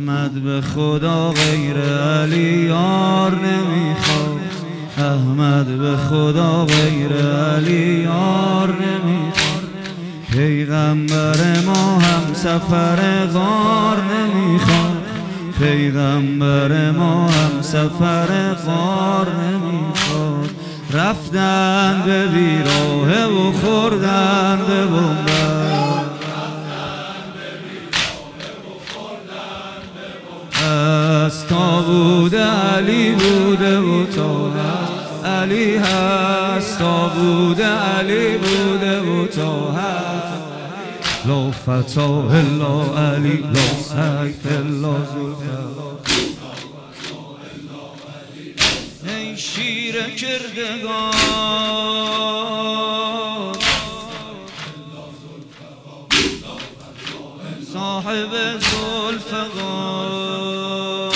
احمد به خدا غیر علی یار نمیخواد، احمد به خدا غیر علی یار نمیخواد. پیغمبر ما هم سفر غار نمیخواد، پیغمبر ما هم سفر غار نمیخواد. رفتن به بیراه و خوردن به بنبست، از تا بوده علی بوده و تا هست علی هست، تا بوده علی بوده و تا هست. لا فتا الا علی، لا سیف الا ذوالفقار. ای شیر کردگار صاحب ذوالفقار،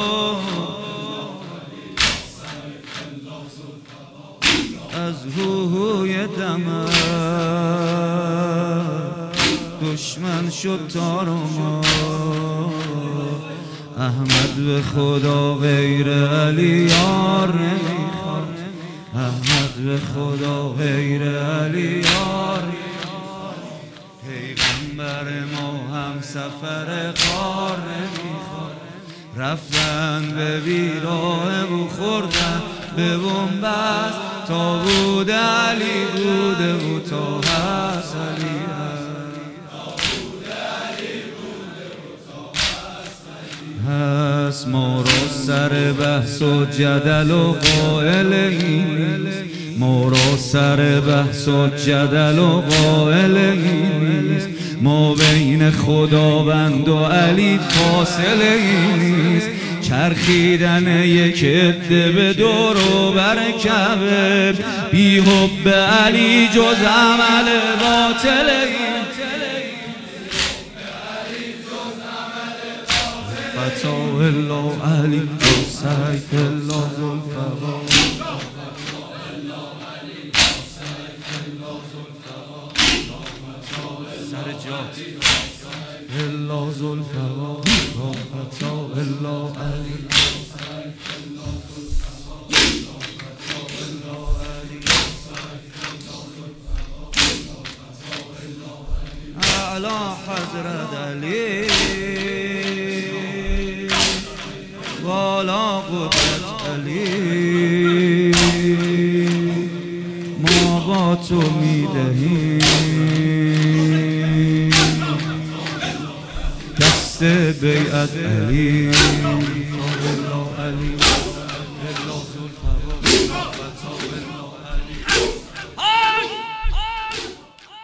از هوهوی دمت دشمن شد تار و مار. احمد به خدا غیر علی یار نمیخواد، احمد به خدا غیر علی یار. پیغمبر ما هم سفر غار نمیخواد، رفتن به بیراه و خوردن به بنبست. تا بوده علی بوده و تا هست علی هست. ما را سر بحث و جدل و قائل این نیست، ما را سر بحث و جدل و قائل این نیست. ما بین خداوند و علی فاصله این نیست. چرخیدن یک عده به دور و بر کعبه، بی حب علی جز عمل باطل این. فتا الا علی، لا سیف الا ذوالفقار. سر جات الا ذوالفقار، لا فتا الا علی. اعلی حضرت علی، والا قدرت علی. ما با تو میدهیم دست بیعت علی.